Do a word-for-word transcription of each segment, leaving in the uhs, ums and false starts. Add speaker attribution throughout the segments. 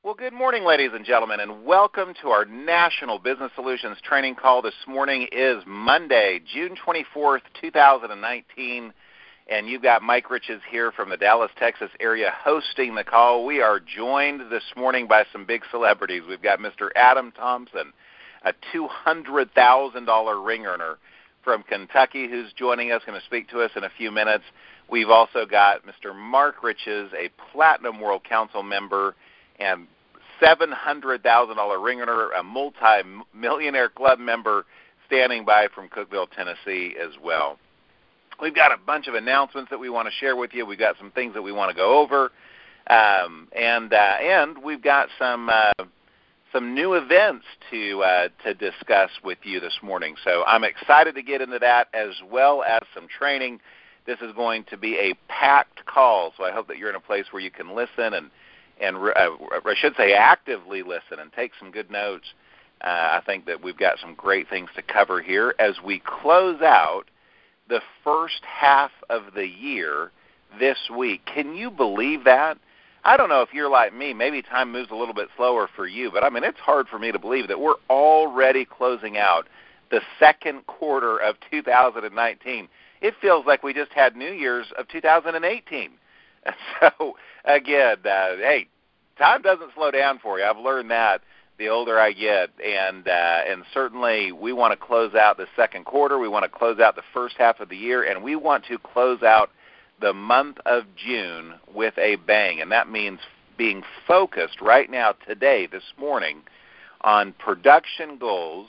Speaker 1: Well, good morning, ladies and gentlemen, and welcome to our National Business Solutions training call. This morning is Monday, June twenty-fourth, two thousand nineteen, and you've got Mike Riches here from the Dallas, Texas area hosting the call. We are joined this morning by some big celebrities. We've got Mister Adam Thompson, a two hundred thousand dollars ring earner from Kentucky, who's joining us, going to speak to us in a few minutes. We've also got Mister Mark Riches, a Platinum World Council member and seven hundred thousand dollars ring earner, a multi-millionaire club member, standing by from Cookeville, Tennessee as well. We've got a bunch of announcements that we want to share with you. We've got some things that we want to go over, um, and uh, and we've got some uh, some new events to uh, to discuss with you this morning. So I'm excited to get into that, as well as some training. This is going to be a packed call, so I hope that you're in a place where you can listen and and uh, I should say actively listen and take some good notes. Uh, I think that we've got some great things to cover here as we close out the first half of the year this week. Can you believe that? I don't know if you're like me. Maybe time moves a little bit slower for you, but I mean, it's hard for me to believe that we're already closing out the second quarter of two thousand nineteen. It feels like we just had New Year's of two thousand eighteen. So, again, uh, hey, time doesn't slow down for you. I've learned that the older I get, and uh, and certainly we want to close out the second quarter. We want to close out the first half of the year, and we want to close out the month of June with a bang, and that means being focused right now, today, this morning, on production goals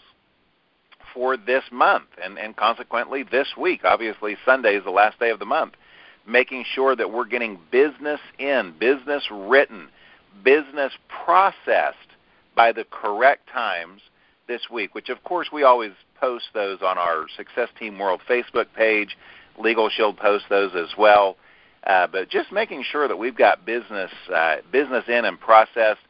Speaker 1: for this month, and, and consequently this week. Obviously, Sunday is the last day of the month. Making sure that we're getting business in, business written, business processed by the correct times this week, which of course we always post those on our Success Team World Facebook page. Legal Shield posts those as well. Uh, but just making sure that we've got business uh, business in and processed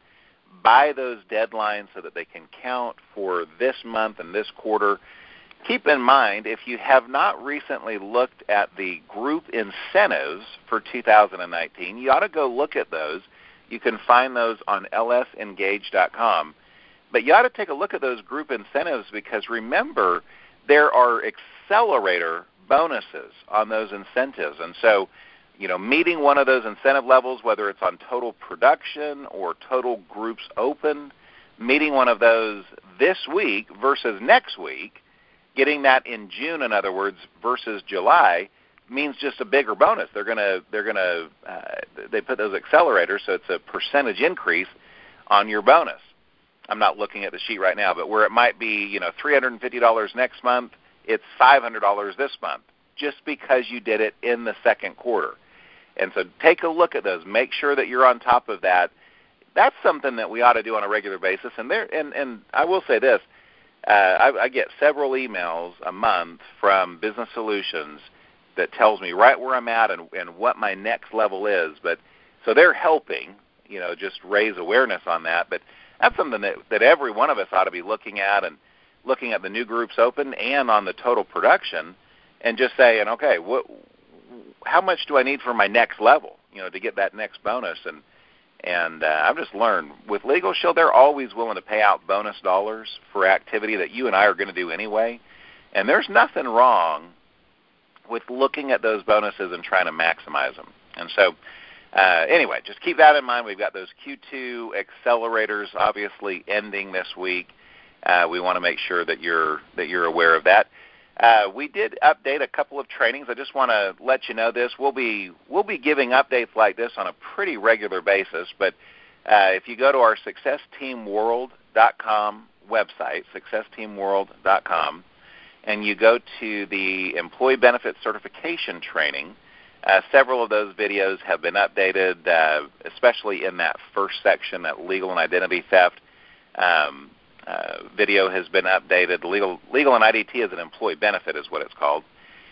Speaker 1: by those deadlines so that they can count for this month and this quarter. Keep in mind, if you have not recently looked at the group incentives for two thousand nineteen, you ought to go look at those. You can find those on L S engage dot com. But you ought to take a look at those group incentives because, remember, there are accelerator bonuses on those incentives. And so, you know, meeting one of those incentive levels, whether it's on total production or total groups open, meeting one of those this week versus next week, getting that in June, in other words, versus July, means just a bigger bonus. They're gonna they're gonna uh, they put those accelerators, so it's a percentage increase on your bonus. I'm not looking at the sheet right now, but where it might be, you know, three hundred fifty dollars next month, it's five hundred dollars this month, just because you did it in the second quarter. And so take a look at those. Make sure that you're on top of that. That's something that we ought to do on a regular basis. And there, and, and I will say this. Uh, I, I get several emails a month from Business Solutions that tells me right where I'm at and, and what my next level is. But so they're helping, you know, just raise awareness on that. But that's something that, that every one of us ought to be looking at, and looking at the new groups open and on the total production, and just saying, okay, what, how much do I need for my next level, you know, to get that next bonus? And And uh, I've just learned with Legal Shield, they're always willing to pay out bonus dollars for activity that you and I are going to do anyway. And there's nothing wrong with looking at those bonuses and trying to maximize them. And so uh, anyway, just keep that in mind. We've got those Q two accelerators obviously ending this week. Uh, we want to make sure that you're that you're aware of that. Uh, we did update a couple of trainings. I just want to let you know this. We'll be we'll be giving updates like this on a pretty regular basis. But uh, if you go to our success team world dot com website, success team world dot com, and you go to the Employee Benefit Certification Training, uh, several of those videos have been updated, uh, especially in that first section, that legal and identity theft. Um, Uh, video has been updated. Legal, legal and I D T as an employee benefit is what it's called,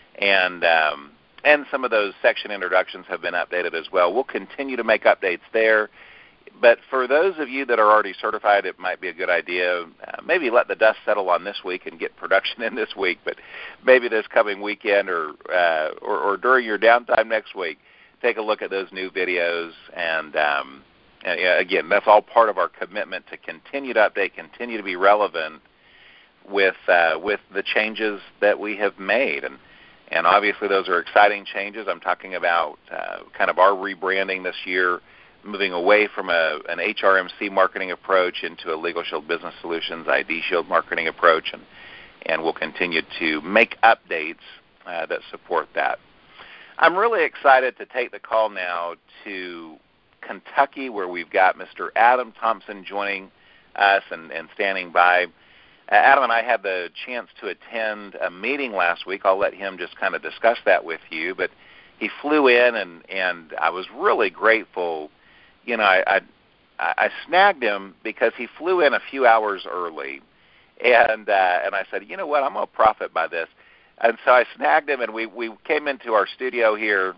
Speaker 1: and um, and some of those section introductions have been updated as well. We'll continue to make updates there, but for those of you that are already certified, it might be a good idea. Uh, maybe let the dust settle on this week and get production in this week, but maybe this coming weekend or uh, or, or during your downtime next week, take a look at those new videos and. Um, And, uh, again, that's all part of our commitment to continue to update, continue to be relevant with uh, with the changes that we have made. And and obviously those are exciting changes. I'm talking about uh, kind of our rebranding this year, moving away from a, an H R M C marketing approach into a Legal Shield Business Solutions I D Shield marketing approach, and, and we'll continue to make updates uh, that support that. I'm really excited to take the call now to Kentucky, where we've got Mister Adam Thompson joining us and, and standing by. Uh, Adam and I had the chance to attend a meeting last week. I'll let him just kind of discuss that with you, but he flew in, and, and I was really grateful. You know, I, I I snagged him because he flew in a few hours early, and uh, and I said, you know what, I'm going to profit by this. And so I snagged him, and we, we came into our studio here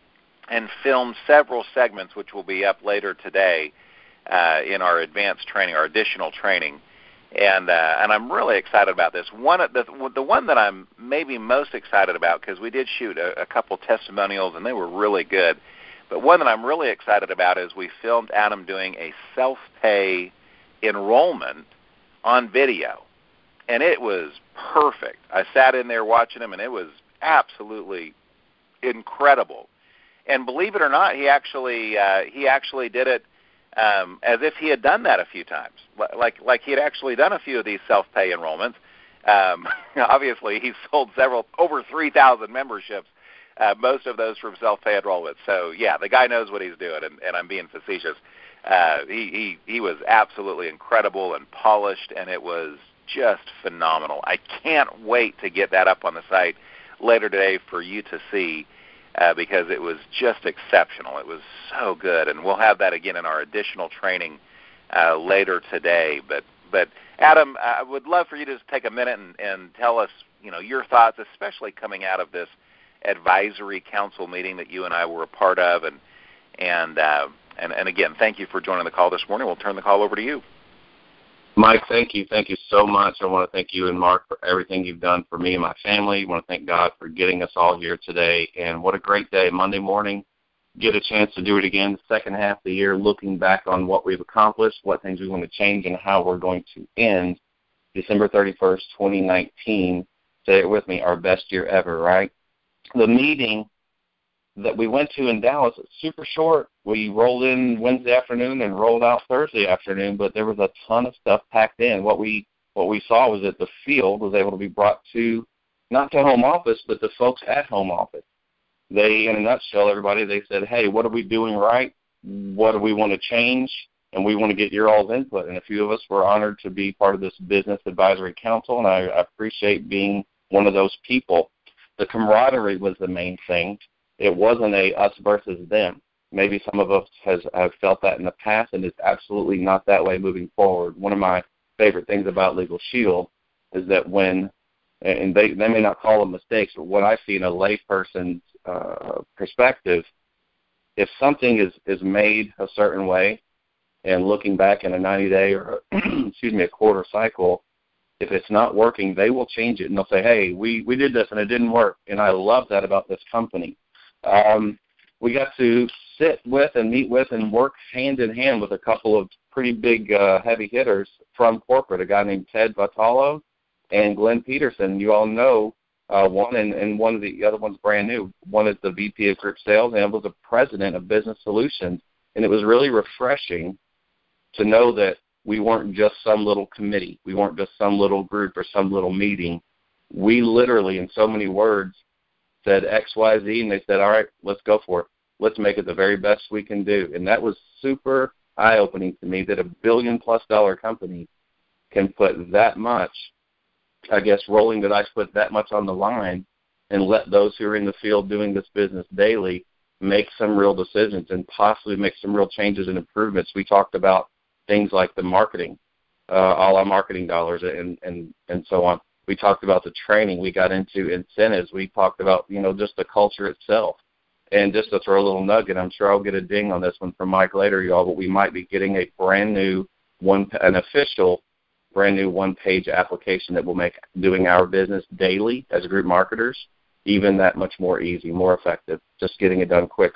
Speaker 1: and filmed several segments, which will be up later today uh, in our advanced training, our additional training. And uh, and I'm really excited about this. One, the, the one that I'm maybe most excited about, because we did shoot a, a couple testimonials, and they were really good. But one that I'm really excited about is we filmed Adam doing a self-pay enrollment on video. And it was perfect. I sat in there watching him, and it was absolutely incredible. And believe it or not, he actually uh, he actually did it um, as if he had done that a few times, like like he had actually done a few of these self-pay enrollments. Um, obviously, he's sold several, over three thousand memberships, uh, most of those from self-pay enrollments. So, yeah, the guy knows what he's doing, and, and I'm being facetious. Uh, he, he, he was absolutely incredible and polished, and it was just phenomenal. I can't wait to get that up on the site later today for you to see, uh, because it was just exceptional. It was so good, and we'll have that again in our additional training uh, later today. But but Adam, I would love for you to just take a minute and, and tell us, you know, your thoughts, especially coming out of this advisory council meeting that you and I were a part of, and and uh, and, and again, thank you for joining the call this morning. We'll turn the call over to you.
Speaker 2: Mike, thank you. Thank you so much. I want to thank you and Mark for everything you've done for me and my family. I want to thank God for getting us all here today. And what a great day, Monday morning. Get a chance to do it again the second half of the year, looking back on what we've accomplished, what things we want to change, and how we're going to end December thirty-first, twenty nineteen. Say it with me, our best year ever, right? The meeting that we went to in Dallas, it's super short. We rolled in Wednesday afternoon and rolled out Thursday afternoon, but there was a ton of stuff packed in. What we what we saw was that the field was able to be brought to, not to home office, but the folks at home office. They, in a nutshell, everybody, they said, hey, what are we doing right? What do we want to change? And we want to get your all's input. And a few of us were honored to be part of this Business Advisory Council, and I, I appreciate being one of those people. The camaraderie was the main thing. It wasn't a us versus them. Maybe some of us has have felt that in the past, and it's absolutely not that way moving forward. One of my favorite things about Legal Shield is that when, and they, they may not call them mistakes, but what I see in a layperson's uh, perspective, if something is, is made a certain way, and looking back in a ninety-day or, excuse me, a quarter cycle, if it's not working, they will change it, and they'll say, hey, we, we did this, and it didn't work. And I love that about this company. Um, we got to sit with and meet with and work hand in hand with a couple of pretty big uh, heavy hitters from corporate, a guy named Ted Vatalo and Glenn Peterson. You all know uh, one, and, and one of the, the other one's brand new. One is the V P of Group Sales, and was the president of Business Solutions. And it was really refreshing to know that we weren't just some little committee. We weren't just some little group or some little meeting. We literally, in so many words, said X, Y, Z, and they said, all right, let's go for it. Let's make it the very best we can do. And that was super eye-opening to me, that a billion-plus dollar company can put that much, I guess, rolling the dice, put that much on the line, and let those who are in the field doing this business daily make some real decisions and possibly make some real changes and improvements. We talked about things like the marketing, uh, all our marketing dollars and, and, and so on. We talked about the training. We got into incentives. We talked about, you know, just the culture itself. And just to throw a little nugget, I'm sure I'll get a ding on this one from Mike later, y'all, but we might be getting a brand new one, an official brand new one-page application that will make doing our business daily as group marketers even that much more easy, more effective, just getting it done quicker.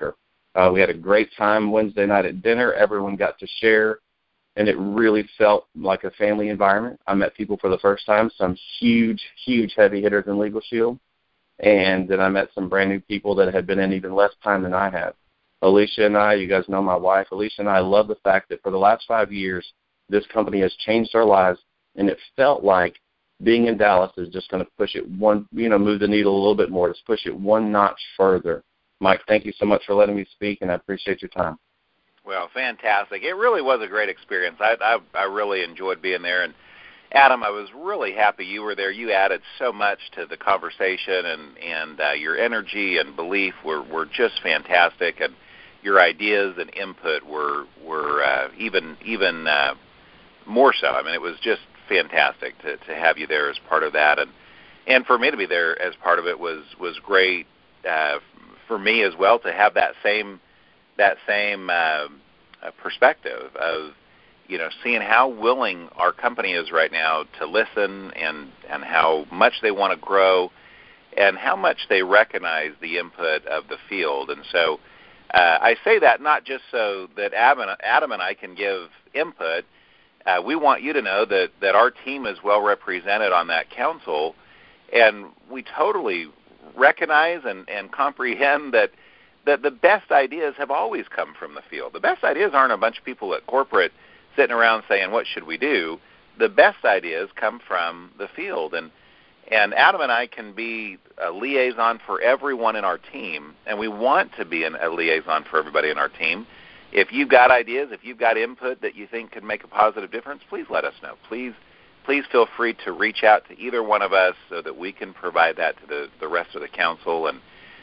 Speaker 2: Uh, we had a great time Wednesday night at dinner. Everyone got to share, and it really felt like a family environment. I met people for the first time, some huge, huge heavy hitters in Legal Shield, and then I met some brand new people that had been in even less time than I had. Alicia and I, you guys know my wife, Alicia and I love the fact that for the last five years, this company has changed our lives, and it felt like being in Dallas is just going to push it one, you know, move the needle a little bit more, just push it one notch further. Mike, thank you so much for letting me speak, and I appreciate your time.
Speaker 1: Well, fantastic. It really was a great experience. I, I, I really enjoyed being there. And, Adam, I was really happy you were there. You added so much to the conversation, and, and uh, your energy and belief were, were just fantastic, and your ideas and input were, were uh, even, even uh, more so. I mean, it was just fantastic to, to have you there as part of that. And, and for me to be there as part of it was, was great uh, for me as well, to have that same that same uh, perspective of, you know, seeing how willing our company is right now to listen, and, and how much they want to grow, and how much they recognize the input of the field. And so uh, I say that not just so that Adam, Adam and I can give input. Uh, we want you to know that, that our team is well represented on that council, and we totally recognize and, and comprehend that that the best ideas have always come from the field. The best ideas aren't a bunch of people at corporate sitting around saying, what should we do? The best ideas come from the field. And and Adam and I can be a liaison for everyone in our team, and we want to be an, a liaison for everybody in our team. If you've got ideas, if you've got input that you think could make a positive difference, please let us know. Please please feel free to reach out to either one of us so that we can provide that to the, the rest of the council. And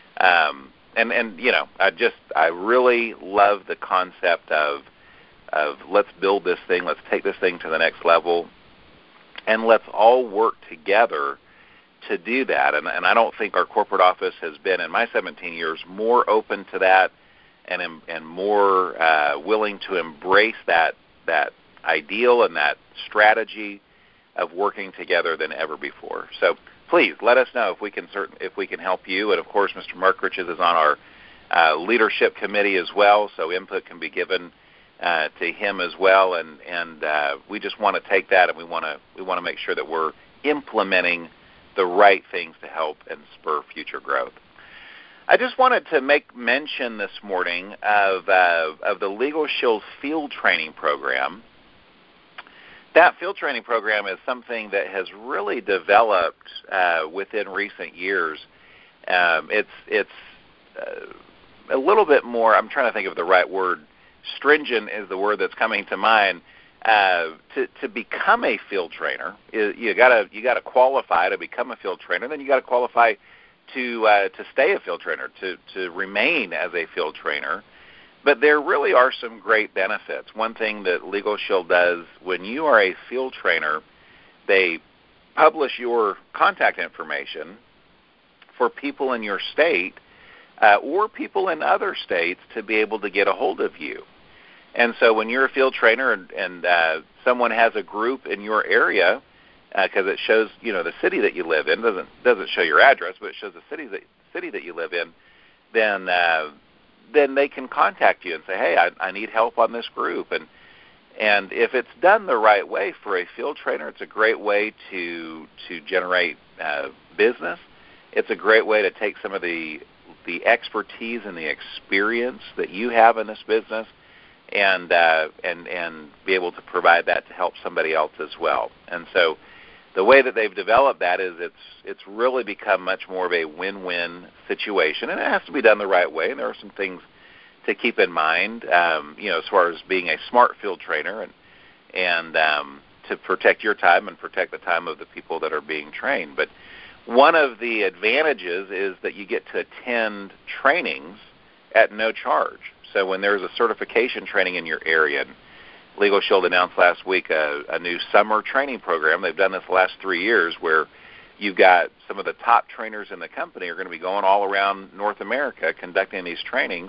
Speaker 1: um, And, and you know, I just, I really love the concept of, of let's build this thing, let's take this thing to the next level, and let's all work together to do that. And, and I don't think our corporate office has been, in my seventeen years, more open to that, and and more uh, willing to embrace that that ideal and that strategy of working together than ever before. So please let us know if we can certain if we can help you. And of course, Mister Mark Riches is on our uh, leadership committee as well, so input can be given uh, to him as well. And and uh, we just want to take that, and we want to we want to make sure that we're implementing the right things to help and spur future growth. I just wanted to make mention this morning of uh, of the Legal Shield Field Training Program. That field training program is something that has really developed uh, within recent years. Um, it's it's uh, a little bit more, I'm trying to think of the right word, stringent is the word that's coming to mind. Uh, to, to become a field trainer, you gotta you gotta qualify to become a field trainer. Then you gotta qualify to uh, to stay a field trainer, to to remain as a field trainer. But there really are some great benefits. One thing that Legal Shield does, when you are a field trainer, they publish your contact information for people in your state uh, or people in other states to be able to get a hold of you. And so when you're a field trainer and, and uh, someone has a group in your area, because uh, it shows, you know, the city that you live in, doesn't doesn't show your address, but it shows the city that city that you live in, then uh, then they can contact you and say, hey, I, I need help on this group. And and if it's done the right way for a field trainer, it's a great way to to generate uh, business. It's a great way to take some of the the expertise and the experience that you have in this business and uh, and and be able to provide that to help somebody else as well. And so the way that they've developed that is it's it's really become much more of a win-win situation, and it has to be done the right way. And there are some things to keep in mind, um, you know, as far as being a smart field trainer and and um, to protect your time and protect the time of the people that are being trained. But one of the advantages is that you get to attend trainings at no charge. So when there's a certification training in your area, and Legal Shield announced last week a, a new summer training program. They've done this the last three years where you've got some of the top trainers in the company are going to be going all around North America conducting these trainings.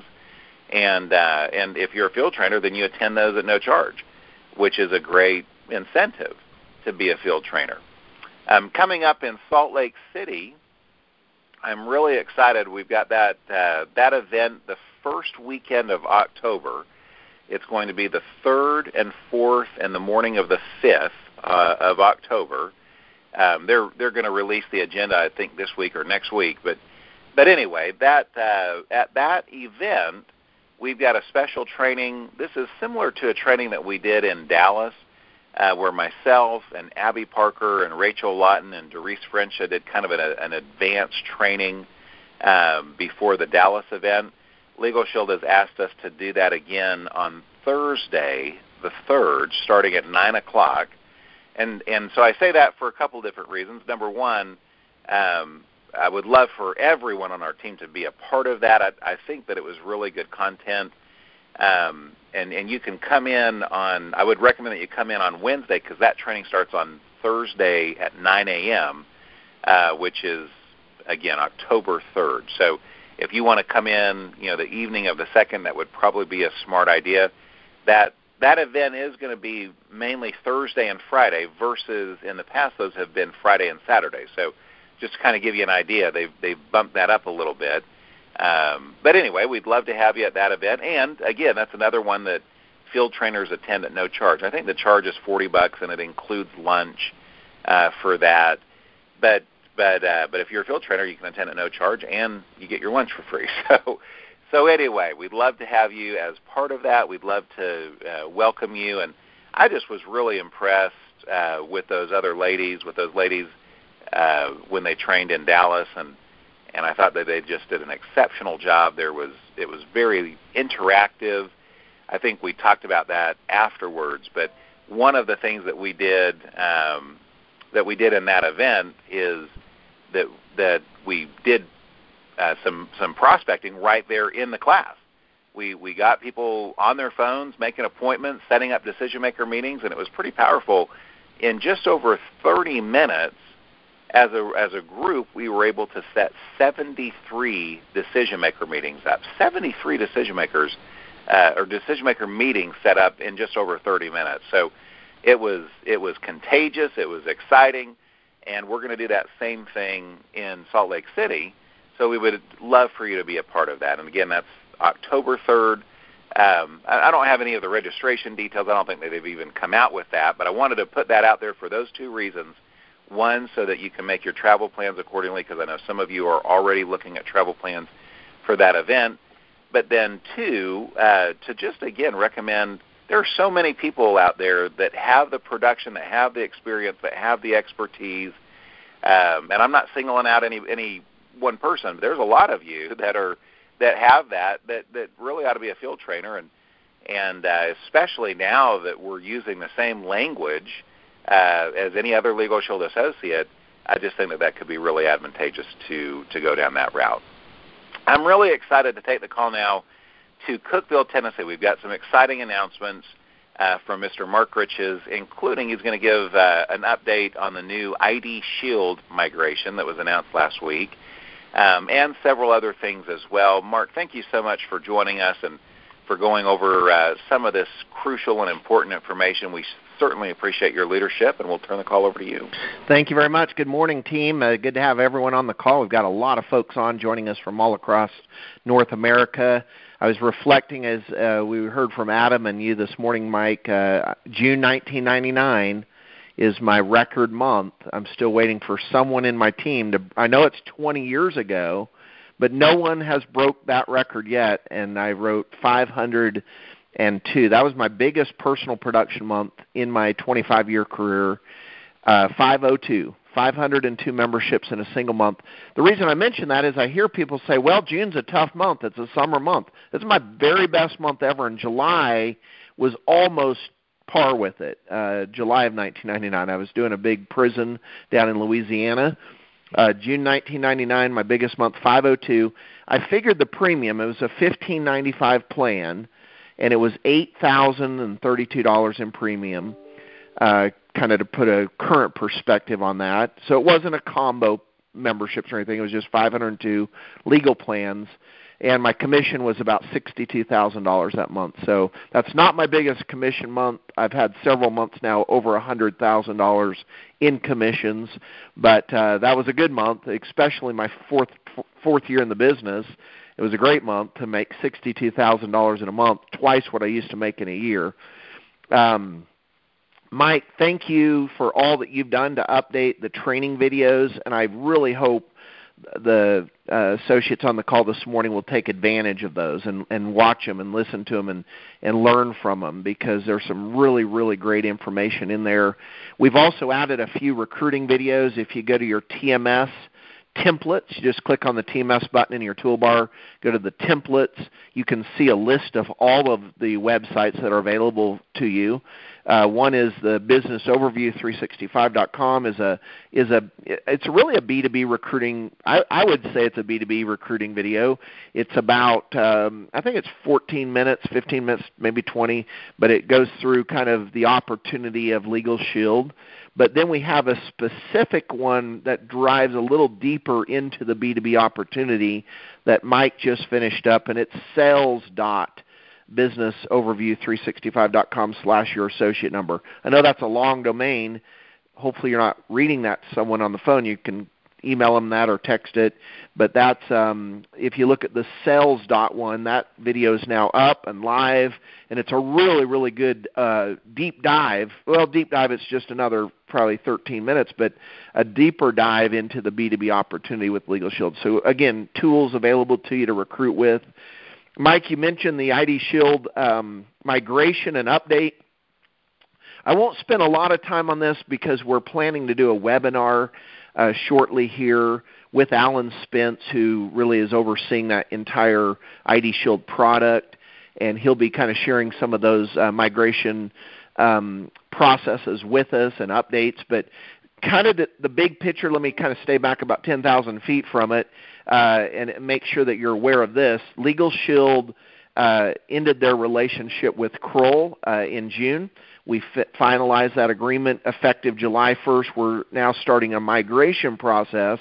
Speaker 1: And uh, and if you're a field trainer, then you attend those at no charge, which is a great incentive to be a field trainer. Um, coming up in Salt Lake City, I'm really excited. We've got that uh, that event, the first weekend of October. It's going to be the third and fourth and the morning of the fifth uh, of October. Um, they're they're going to release the agenda, I think, this week or next week. But but anyway, that uh, at that event, we've got a special training. This is similar to a training that we did in Dallas, uh, where myself and Abby Parker and Rachel Lawton and Doris Frencha did kind of an, an advanced training um, before the Dallas event. Legal Shield has asked us to do that again on Thursday, the third, starting at nine o'clock. And and so I say that for a couple different reasons. Number one, um, I would love for everyone on our team to be a part of that. I, I think that it was really good content. Um, and, and you can come in on, I would recommend that you come in on Wednesday because that training starts on Thursday at nine a.m., uh, which is, again, October third. So if you want to come in, you know, the evening of the second, that would probably be a smart idea. That That event is going to be mainly Thursday and Friday versus in the past those have been Friday and Saturday. So just to kind of give you an idea, they've, they've bumped that up a little bit. Um, but anyway, we'd love to have you at that event. And, again, that's another one that field trainers attend at no charge. I think the charge is forty bucks, and it includes lunch uh, for that. But but uh, but if you're a field trainer, you can attend at no charge, and you get your lunch for free. So So anyway, we'd love to have you as part of that. We'd love to uh, welcome you. And I just was really impressed uh, with those other ladies, with those ladies uh, when they trained in Dallas, and and I thought that they just did an exceptional job. There was it was very interactive. I think we talked about that afterwards. But one of the things that we did um, that we did in that event is that that we did. Uh, some some prospecting right there in the class. We we got people on their phones, making appointments, setting up decision-maker meetings, and it was pretty powerful. In just over thirty minutes, as a as a group, we were able to set seventy-three decision-maker meetings up. seventy-three decision-makers uh, or decision-maker meetings set up in just over thirty minutes. So it was it was contagious. It was exciting, and we're going to do that same thing in Salt Lake City. So we would love for you to be a part of that. And, again, that's October third. Um, I, I don't have any of the registration details. I don't think that they've even come out with that. But I wanted to put that out there for those two reasons. One, so that you can make your travel plans accordingly, because I know some of you are already looking at travel plans for that event. But then, two, uh, to just, again, recommend there are so many people out there that have the production, that have the experience, that have the expertise. Um, and I'm not singling out any any one person, but there's a lot of you that are that have that that that really ought to be a field trainer, and and uh, especially now that we're using the same language uh, as any other Legal Shield associate, I just think that that could be really advantageous to to go down that route. I'm really excited to take the call now to Cookeville, Tennessee. We've got some exciting announcements uh, from Mister Mark Riches, including he's going to give uh, an update on the new I D Shield migration that was announced last week. Um, and several other things as well. Mark, thank you so much for joining us and for going over uh, some of this crucial and important information. We certainly appreciate your leadership, and we'll turn the call over to you.
Speaker 3: Thank you very much. Good morning, team. Uh, good to have everyone on the call. We've got a lot of folks on joining us from all across North America. I was reflecting as uh, we heard from Adam and you this morning, Mike, uh, June nineteen ninety-nine is my record month. I'm still waiting for someone in my team to, I know it's twenty years ago, but no one has broke that record yet, and I wrote five hundred two. That was my biggest personal production month in my twenty-five-year career, uh, five oh two, five hundred two memberships in a single month. The reason I mention that is I hear people say, well, June's a tough month. It's a summer month. This is my very best month ever, and July was almost par with it. Uh, July of nineteen ninety-nine, I was doing a big prison down in Louisiana. Uh, June nineteen ninety-nine, my biggest month, five oh two. I figured the premium, it was a fifteen ninety-five plan, and it was eight thousand thirty-two dollars in premium, uh, kind of to put a current perspective on that. So it wasn't a combo memberships or anything. It was just five hundred two legal plans. And my commission was about sixty-two thousand dollars that month. So that's not my biggest commission month. I've had several months now over one hundred thousand dollars in commissions. But uh, that was a good month, especially my fourth fourth year in the business. It was a great month to make sixty-two thousand dollars in a month, twice what I used to make in a year. Um, Mike, thank you for all that you've done to update the training videos, and I really hope the uh, associates on the call this morning will take advantage of those and, and watch them and listen to them and, and learn from them, because there's some really, really great information in there. We've also added a few recruiting videos. If you go to your T M S templates, you just click on the T M S button in your toolbar, go to the templates, you can see a list of all of the websites that are available to you. Uh, one is the business overview three sixty-five dot com is a is a it's really a B two B recruiting. I, I would say it's a B two B recruiting video. It's about um, I think it's fourteen minutes, fifteen minutes, maybe twenty, but it goes through kind of the opportunity of Legal Shield. But then we have a specific one that drives a little deeper into the B two B opportunity that Mike just finished up, and it's sales dot business overview three sixty-five dot com slash your associate number. I know that's a long domain. Hopefully you're not reading that to someone on the phone. You can email them that or text it. But that's um, if you look at the sales dot one, that video is now up and live, and it's a really, really good uh, deep dive. Well, deep dive, it's just another probably thirteen minutes, but a deeper dive into the B two B opportunity with Legal Shield. So, again, tools available to you to recruit with. Mike, you mentioned the I D Shield um, migration and update. I won't spend a lot of time on this because we're planning to do a webinar uh, shortly here with Alan Spence, who really is overseeing that entire I D Shield product, and he'll be kind of sharing some of those uh, migration um, processes with us and updates. But kind of the, the big picture, let me kind of stay back about ten thousand feet from it. Uh, and make sure that you're aware of this. Legal Shield uh, ended their relationship with Kroll uh, in June. We fi- finalized that agreement effective July first. We're now starting a migration process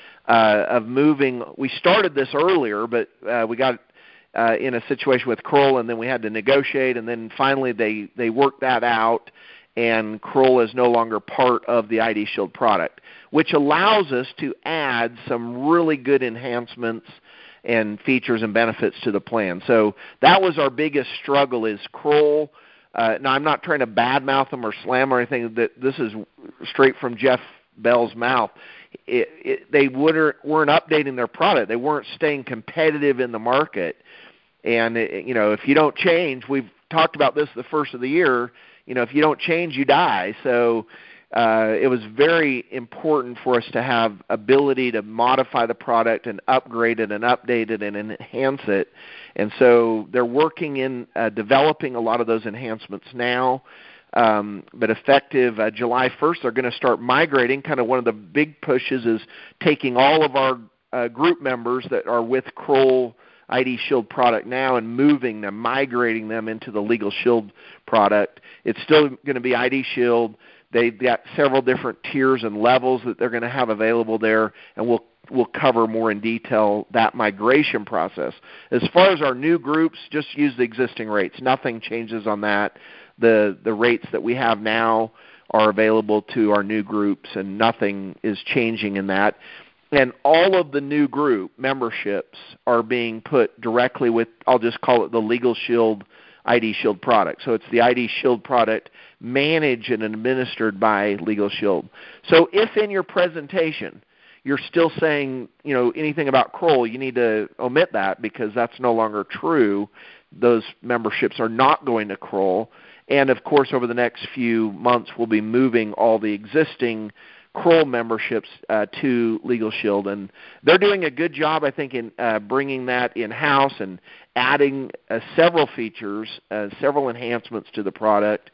Speaker 3: uh, of moving. We started this earlier, but uh, we got uh, in a situation with Kroll, and then we had to negotiate, and then finally they, they worked that out, and Kroll is no longer part of the I D Shield product, which allows us to add some really good enhancements and features and benefits to the plan. So that was our biggest struggle is Kroll. Uh, now, I'm not trying to badmouth them or slam or anything. That this is straight from Jeff Bell's mouth. It, it, they weren't, weren't updating their product. They weren't staying competitive in the market. And, it, you know, if you don't change, we've talked about this the first of the year, you know, if you don't change, you die. So uh, it was very important for us to have ability to modify the product and upgrade it and update it and enhance it. And so they're working in uh, developing a lot of those enhancements now. Um, but effective uh, July first, they're going to start migrating. Kind of one of the big pushes is taking all of our uh, group members that are with Kroll I D Shield product now and moving them, migrating them into the Legal Shield product. It's still going to be I D Shield. They've got several different tiers and levels that they're going to have available there, and we'll we'll cover more in detail that migration process. As far as our new groups, just use the existing rates. Nothing changes on that. The the rates that we have now are available to our new groups, and nothing is changing in that. And all of the new group memberships are being put directly with, I'll just call it the Legal Shield I D Shield product. So it's the I D Shield product managed and administered by Legal Shield. So if in your presentation you're still saying, you know, anything about Kroll, you need to omit that because that's no longer true. Those memberships are not going to Kroll. And, of course, over the next few months, we'll be moving all the existing Kroll memberships uh, to Legal Shield. And they're doing a good job, I think, in uh, bringing that in-house and adding uh, several features, uh, several enhancements to the product.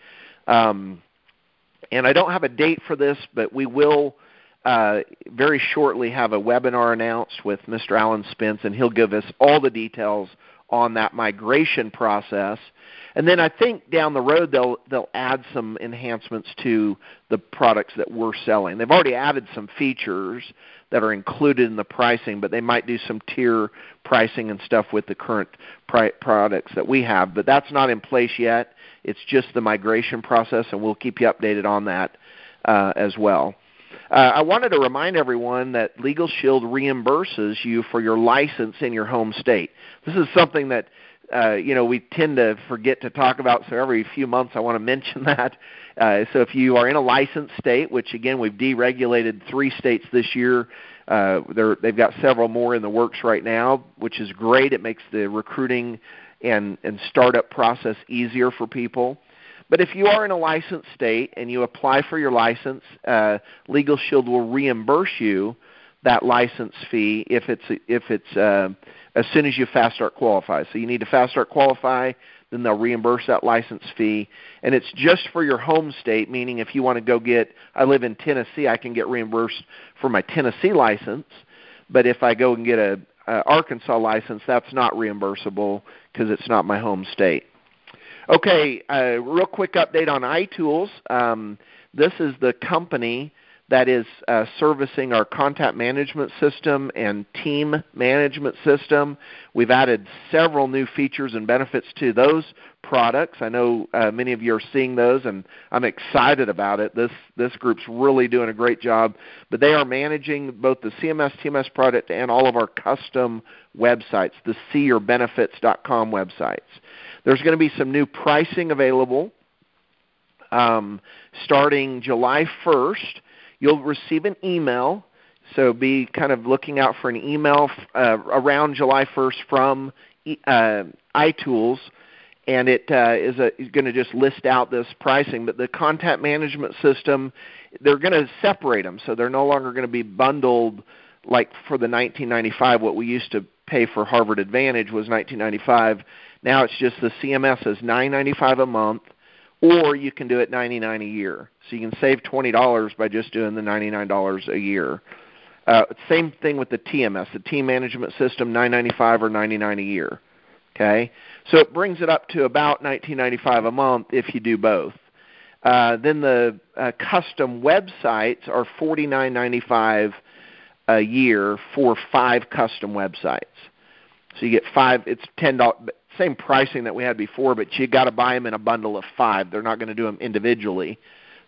Speaker 3: Um, and I don't have a date for this, but we will uh, very shortly have a webinar announced with Mister Alan Spence, and he'll give us all the details on that migration process. And then I think down the road they'll they'll add some enhancements to the products that we're selling. They've already added some features that are included in the pricing, but they might do some tier pricing and stuff with the current pri- products that we have. But that's not in place yet. It's just the migration process, and we'll keep you updated on that uh, as well. Uh, I wanted to remind everyone that Legal Shield reimburses you for your license in your home state. This is something that uh, you know we tend to forget to talk about, so every few months I want to mention that. Uh, so if you are in a licensed state, which again we've deregulated three states this year, uh, they've got several more in the works right now, which is great. It makes the recruiting and, and startup process easier for people. But if you are in a licensed state and you apply for your license, uh, Legal Shield will reimburse you that license fee if it's if it's uh, as soon as you Fast Start qualify. So you need to Fast Start qualify, then they'll reimburse that license fee, and it's just for your home state. Meaning, if you want to go get, I live in Tennessee, I can get reimbursed for my Tennessee license. But if I go and get a, a Arkansas license, that's not reimbursable because it's not my home state. Okay, uh, real quick update on iTools. Um, this is the company that is uh, servicing our contact management system and team management system. We've added several new features and benefits to those products. I know uh, many of you are seeing those, and I'm excited about it. This this group's really doing a great job. But they are managing both the C M S T M S product and all of our custom websites, the see your benefits dot com websites. There's going to be some new pricing available um, starting July first. You'll receive an email, so be kind of looking out for an email uh, around July first from uh, iTools, and it uh, is, a, is going to just list out this pricing. But the contact management system, they're going to separate them, so they're no longer going to be bundled like for the nineteen ninety-five. What we used to pay for Harvard Advantage was nineteen ninety-five. Now it's just the C M S is nine ninety-five a month, or you can do it ninety-nine a year. So you can save twenty dollars by just doing the ninety-nine dollars a year. Uh, same thing with the T M S, the team management system, nine ninety-five or ninety-nine a year. Okay, so it brings it up to about nineteen ninety-five a month if you do both. Uh, then the uh, custom websites are forty-nine ninety-five a year for five custom websites. So you get five. It's ten dollars. Same pricing that we had before, but you got to buy them in a bundle of five. They're not going to do them individually.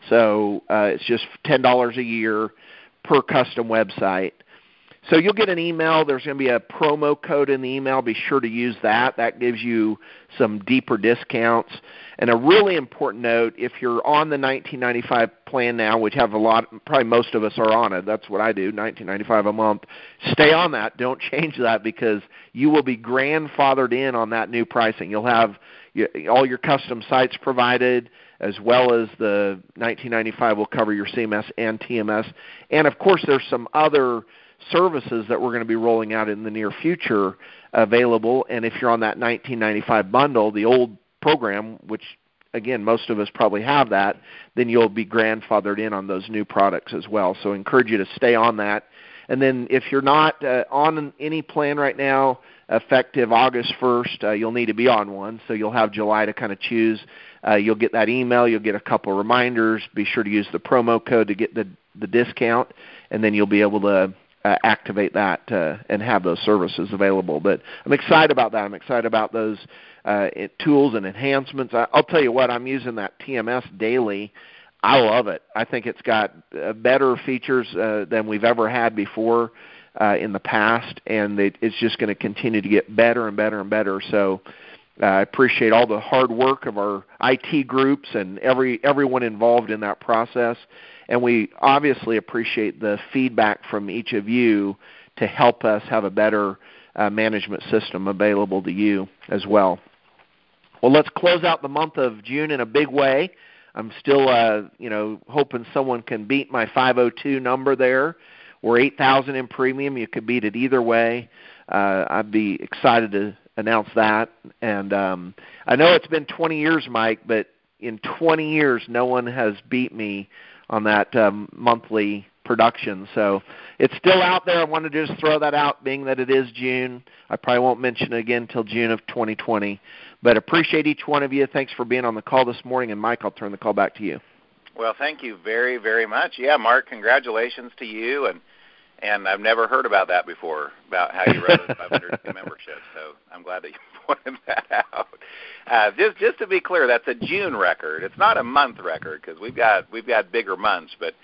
Speaker 3: So uh, it's just ten dollars a year per custom website. So you'll get an email. There's going to be a promo code in the email. Be sure to use that. That gives you some deeper discounts. And a really important note, if you're on the nineteen ninety-five plan now, which have a lot, probably most of us are on it. That's what I do, nineteen ninety-five a month. Stay on that. Don't change that because you will be grandfathered in on that new pricing. You'll have all your custom sites provided, as well as the nineteen ninety-five will cover your C M S and T M S. And, of course, there's some other services that we're going to be rolling out in the near future available. And if you're on that nineteen ninety-five bundle, the old program, which, again, most of us probably have that, then you'll be grandfathered in on those new products as well. So I encourage you to stay on that. And then if you're not uh, on any plan right now, effective August first, uh, you'll need to be on one. So you'll have July to kind of choose. Uh, you'll get that email. You'll get a couple reminders. Be sure to use the promo code to get the, the discount, and then you'll be able to Uh, activate that uh, and have those services available. But I'm excited about that. I'm excited about those uh, it, tools and enhancements. I, I'll tell you what, I'm using that T M S daily. I love it. I think it's got uh, better features uh, than we've ever had before uh, in the past, and it, it's just going to continue to get better and better and better. So uh, I appreciate all the hard work of our I T groups and every everyone involved in that process. And we obviously appreciate the feedback from each of you to help us have a better uh, management system available to you as well. Well, let's close out the month of June in a big way. I'm still, uh, you know, hoping someone can beat my five oh two number there. We're eight thousand in premium. You could beat it either way. Uh, I'd be excited to announce that. And um, I know it's been twenty years, Mike, but in twenty years, no one has beat me on that um, monthly production. So it's still out there. I wanted to just throw that out, being that it is June. I probably won't mention it again until June of twenty twenty. But appreciate each one of you. Thanks for being on the call this morning. And, Mike, I'll turn the call back to you.
Speaker 1: Well, thank you very, very much. Yeah, Mark, congratulations to you. And and I've never heard about that before, about how you wrote five hundred memberships. So I'm glad that you pointed that out. Uh, just just to be clear, that's a June record. It's not a month record because we've got we've got bigger months. But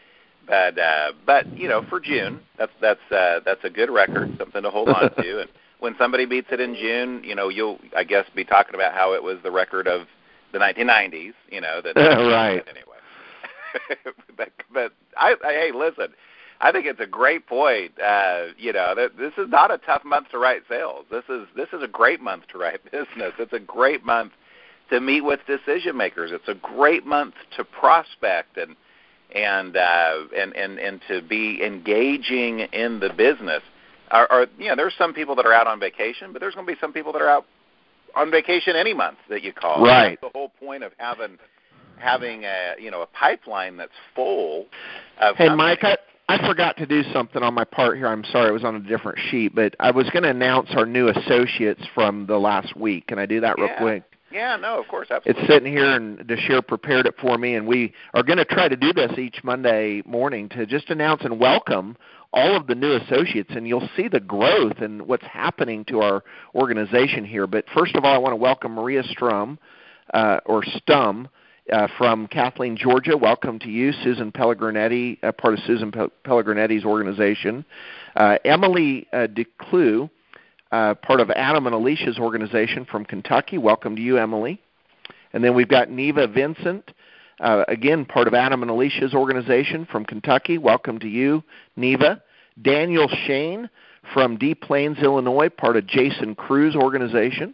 Speaker 1: But uh, but you know, for June, that's that's uh, that's a good record, something to hold on to. And when somebody beats it in June, you know, you'll I guess be talking about how it was the record of the nineteen nineties. You know that.
Speaker 3: Right.
Speaker 1: Anyway. but but I, I hey listen. I think it's a great point. Uh, you know, that this is not a tough month to write sales. This is this is a great month to write business. It's a great month to meet with decision makers. It's a great month to prospect and and uh, and, and and to be engaging in the business. Are, are you know, there's some people that are out on vacation, but there's going to be some people that are out on vacation any month that you call.
Speaker 3: Right.
Speaker 1: That's the whole point of having having a you know a pipeline that's full of.
Speaker 3: Hey,
Speaker 1: companies.
Speaker 3: Mike. I- I forgot to do something on my part here. I'm sorry, it was on a different sheet, but I was going to announce our new associates from the last week. Can I do that real
Speaker 1: yeah.
Speaker 3: quick?
Speaker 1: Yeah, no, of course, absolutely.
Speaker 3: It's sitting here, and Deshir prepared it for me, and we are going to try to do this each Monday morning to just announce and welcome all of the new associates, and you'll see the growth and what's happening to our organization here. But first of all, I want to welcome Maria Strum, uh, or Stum, Uh, from Kathleen, Georgia. Welcome to you. Susan Pellegrinetti, uh, part of Susan Pe- Pellegrinetti's organization. Uh, Emily uh, DeClue, uh, part of Adam and Alicia's organization from Kentucky. Welcome to you, Emily. And then we've got Neva Vincent, uh, again, part of Adam and Alicia's organization from Kentucky. Welcome to you, Neva. Daniel Shane from Deep Plains, Illinois, part of Jason Cruz' organization.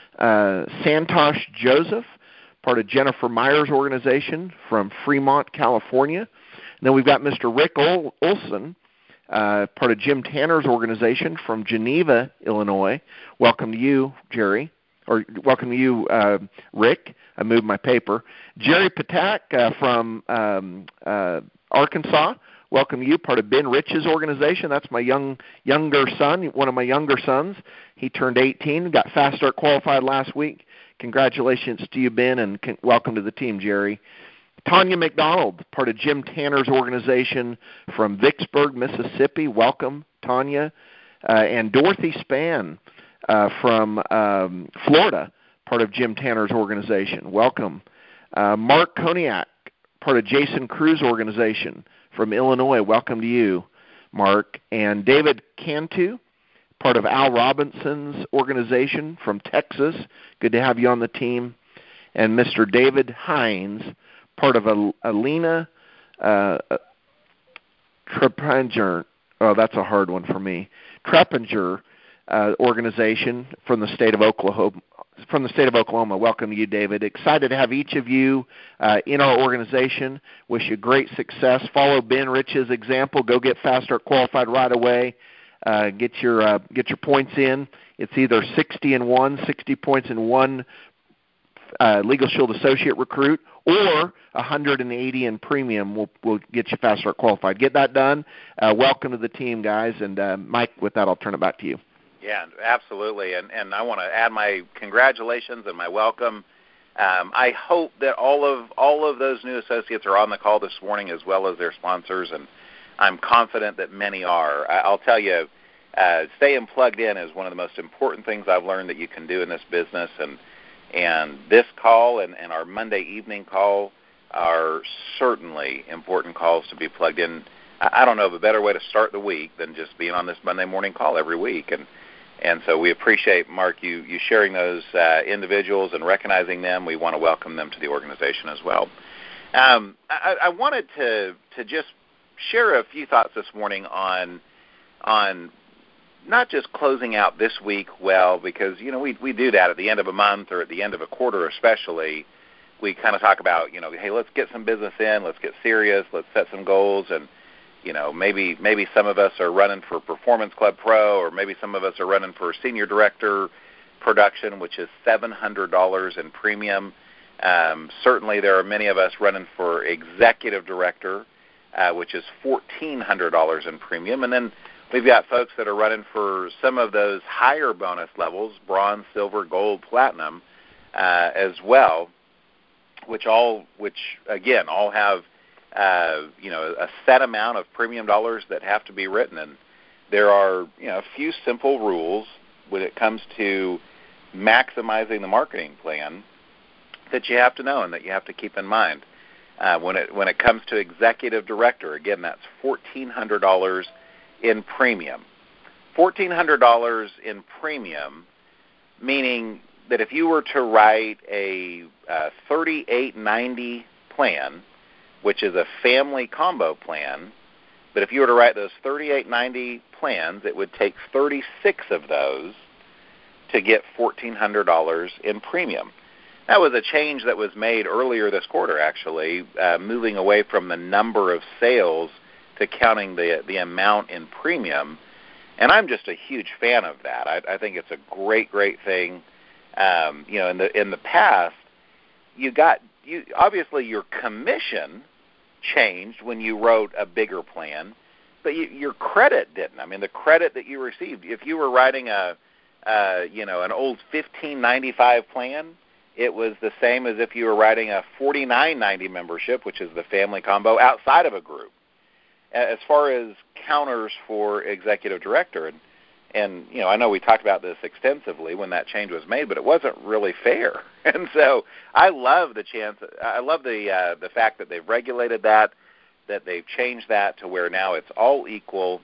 Speaker 3: Uh, Santosh Joseph, part of Jennifer Meyer's organization from Fremont, California. And then we've got Mister Rick Ol- Olson, uh, part of Jim Tanner's organization from Geneva, Illinois. Welcome to you, Jerry. Or welcome to you, uh, Rick. I moved my paper. Jerry Patak uh, from um, uh, Arkansas. Welcome to you, part of Ben Rich's organization. That's my young younger son, one of my younger sons. He turned eighteen, got Fast Start qualified last week. Congratulations to you, Ben, and con- welcome to the team, Jerry. Tanya McDonald, part of Jim Tanner's organization from Vicksburg, Mississippi. Welcome, Tanya. Uh, and Dorothy Spann uh, from um, Florida, part of Jim Tanner's organization. Welcome. Uh, Mark Koniak, part of Jason Cruz' organization from Illinois. Welcome to you, Mark. And David Cantu, part of Al Robinson's organization from Texas. Good to have you on the team. And Mister David Hines, part of Alina uh, Treppinger. Oh, that's a hard one for me. Treppinger uh, organization from the state of Oklahoma. From the state of Oklahoma. Welcome to you, David. Excited to have each of you uh, in our organization. Wish you great success. Follow Ben Rich's example. Go get Fast Start qualified right away. Uh, get your uh, get your points in. It's either sixty and one, sixty points in one uh, Legal Shield Associate recruit, or one hundred eighty in premium will will get you Fast Start qualified. Get that done. Uh, welcome to the team, guys. And uh, Mike, with that, I'll turn it back to you.
Speaker 1: Yeah, absolutely. And and I want to add my congratulations and my welcome. Um, I hope that all of all of those new associates are on the call this morning, as well as their sponsors, and I'm confident that many are. I'll tell you, uh, staying plugged in is one of the most important things I've learned that you can do in this business. And and this call and, and our Monday evening call are certainly important calls to be plugged in. I, I don't know of a better way to start the week than just being on this Monday morning call every week. And and so we appreciate, Mark, you, you sharing those uh, individuals and recognizing them. We want to welcome them to the organization as well. Um, I, I wanted to to just share a few thoughts this morning on on not just closing out this week well, because, you know, we we do that at the end of a month or at the end of a quarter especially. We kind of talk about, you know, hey, let's get some business in, let's get serious, let's set some goals, and, you know, maybe maybe some of us are running for Performance Club Pro, or maybe some of us are running for Senior Director Production, which is seven hundred dollars in premium. Um, certainly there are many of us running for Executive Director, uh, which is fourteen hundred dollars in premium. And then we've got folks that are running for some of those higher bonus levels, bronze, silver, gold, platinum, uh, as well, which all, which again, all have, uh, you know, a set amount of premium dollars that have to be written. And there are, you know, a few simple rules when it comes to maximizing the marketing plan that you have to know and that you have to keep in mind. Uh, when it when it comes to executive director, again, that's fourteen hundred dollars in premium. fourteen hundred dollars in premium, meaning that if you were to write a uh, thirty-eight ninety plan, which is a family combo plan, but if you were to write those thirty-eight ninety plans, it would take thirty-six of those to get fourteen hundred dollars in premium. That was a change that was made earlier this quarter, actually, uh, moving away from the number of sales to counting the the amount in premium. And I'm just a huge fan of that. I, I think it's a great, great thing. Um, you know, in the in the past, you got you obviously your commission changed when you wrote a bigger plan, but you, your credit didn't. I mean, the credit that you received, if you were writing a uh, you know an old fifteen ninety-five plan, it was the same as if you were writing a forty-nine ninety membership, which is the family combo outside of a group. As far as counters for executive director, and, and you know, I know we talked about this extensively when that change was made, but it wasn't really fair. And so I love the chance. I love the uh, the fact that they've regulated that, that they've changed that to where now it's all equal.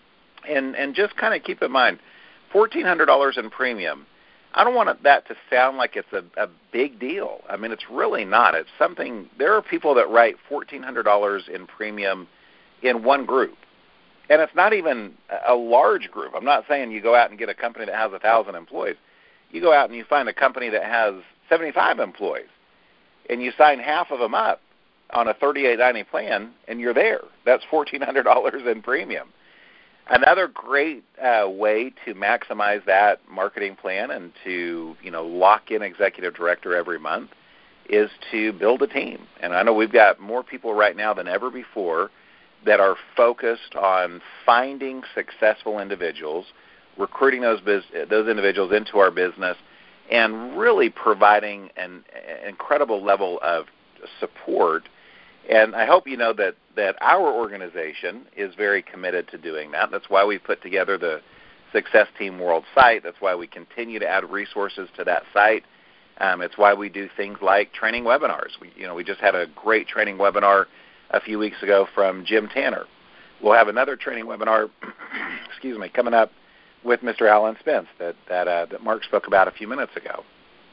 Speaker 1: And and just kind of keep in mind, fourteen hundred dollars in premium. I don't want that to sound like it's a, a big deal. I mean, it's really not. It's something. There are people that write fourteen hundred dollars in premium in one group, and it's not even a large group. I'm not saying you go out and get a company that has one thousand employees. You go out and you find a company that has seventy-five employees, and you sign half of them up on a thirty-eight ninety plan, and you're there. That's fourteen hundred dollars in premium. Another great uh, way to maximize that marketing plan and to, you know, lock in executive director every month is to build a team. And I know we've got more people right now than ever before that are focused on finding successful individuals, recruiting those biz- those individuals into our business, and really providing an, an incredible level of support. And I hope you know that, that our organization is very committed to doing that. That's why we put together the Success Team World site. That's why we continue to add resources to that site. Um, it's why we do things like training webinars. We, you know, we just had a great training webinar a few weeks ago from Jim Tanner. We'll have another training webinar, excuse me, coming up with Mister Alan Spence that that, uh, that Mark spoke about a few minutes ago.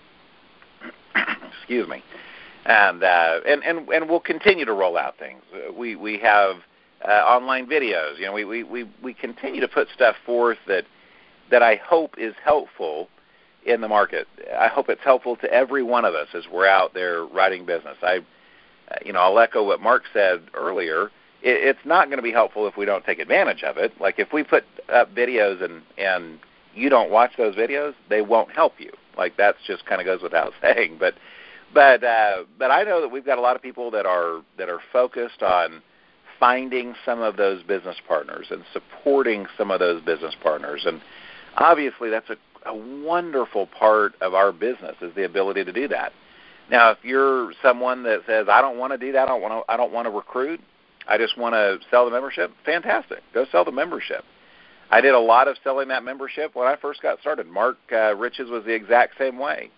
Speaker 1: excuse me. And, uh, and and and we'll continue to roll out things. Uh, we we have uh, online videos. You know, we, we, we, we continue to put stuff forth that that I hope is helpful in the market. I hope it's helpful to every one of us as we're out there writing business. I, uh, you know, I'll echo what Mark said earlier. It, it's not going to be helpful if we don't take advantage of it. Like if we put up videos and and you don't watch those videos, they won't help you. Like that's just kind of goes without saying. But But uh, but I know that we've got a lot of people that are that are focused on finding some of those business partners and supporting some of those business partners. And obviously that's a, a wonderful part of our business is the ability to do that. Now, if you're someone that says, I don't want to do that, I don't want to, I don't want to recruit, I just want to sell the membership, fantastic. Go sell the membership. I did a lot of selling that membership when I first got started. Mark uh, Riches was the exact same way.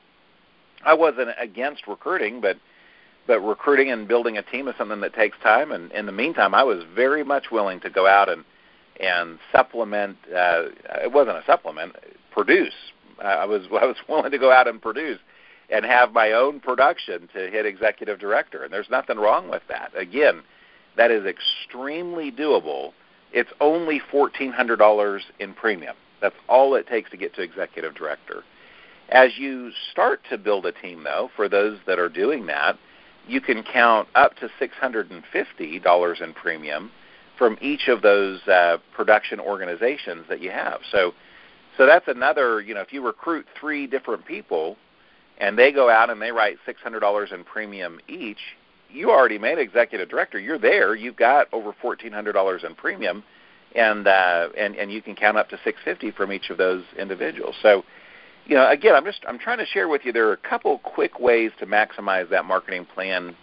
Speaker 1: I wasn't against recruiting, but but recruiting and building a team is something that takes time. And in the meantime, I was very much willing to go out and and supplement. Uh, it wasn't a supplement, produce. I was I was willing to go out and produce and have my own production to hit executive director. And there's nothing wrong with that. Again, that is extremely doable. It's only fourteen hundred dollars in premium. That's all it takes to get to executive director. As you start to build a team, though, for those that are doing that, you can count up to six hundred fifty dollars in premium from each of those uh, production organizations that you have. So so that's another, you know, if you recruit three different people and they go out and they write six hundred dollars in premium each, you already made executive director. You're there. You've got over fourteen hundred dollars in premium, and, uh, and, and you can count up to six hundred fifty dollars from each of those individuals. So, you know, again, I'm just I'm trying to share with you there are a couple quick ways to maximize that marketing plan,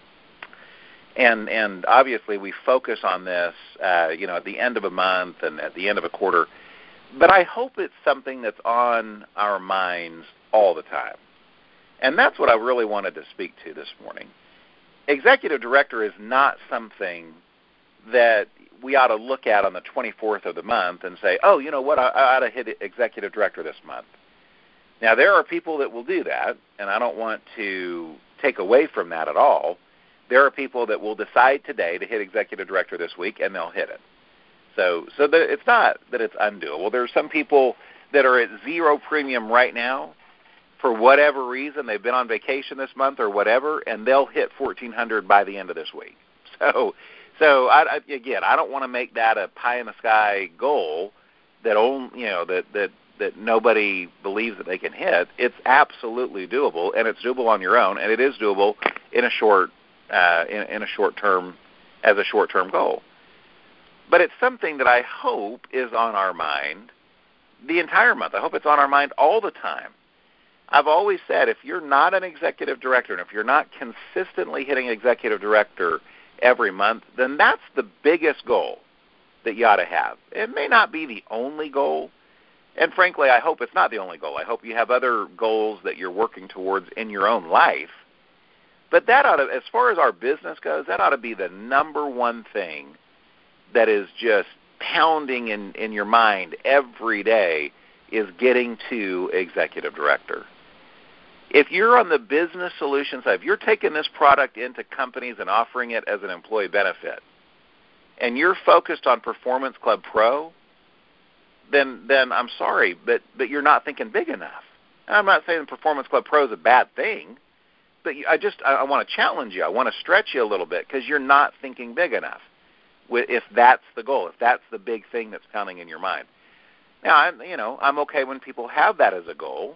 Speaker 1: and and obviously we focus on this, uh, you know, at the end of a month and at the end of a quarter, but I hope it's something that's on our minds all the time, and that's what I really wanted to speak to this morning. executive director is not something that we ought to look at on the twenty-fourth of the month and say, oh, you know what, I, I ought to hit executive director this month. Now, there are people that will do that, and I don't want to take away from that at all. There are people that will decide today to hit executive director this week, and they'll hit it. So so the, it's not that it's undoable. There are some people that are at zero premium right now for whatever reason. They've been on vacation this month or whatever, and they'll hit fourteen hundred by the end of this week. So, so I, I, again, I don't want to make that a pie-in-the-sky goal that only, you know that, that, that nobody believes that they can hit. It's absolutely doable, and it's doable on your own, and it is doable in a short uh, in, in a short term as a short-term goal. But it's something that I hope is on our mind the entire month. I hope it's on our mind all the time. I've always said if you're not an executive director and if you're not consistently hitting executive director every month, then that's the biggest goal that you ought to have. It may not be the only goal, and frankly, I hope it's not the only goal. I hope you have other goals that you're working towards in your own life. But that ought to, as far as our business goes, that ought to be the number one thing that is just pounding in, in your mind every day is getting to executive director. If you're on the business solution side, if you're taking this product into companies and offering it as an employee benefit, and you're focused on Performance Club Pro, then then I'm sorry, but, but you're not thinking big enough. And I'm not saying Performance Club Pro is a bad thing, but I just I, I want to challenge you. I want to stretch you a little bit because you're not thinking big enough. If that's the goal, if that's the big thing that's pounding in your mind. Now, I'm, you know, I'm okay when people have that as a goal.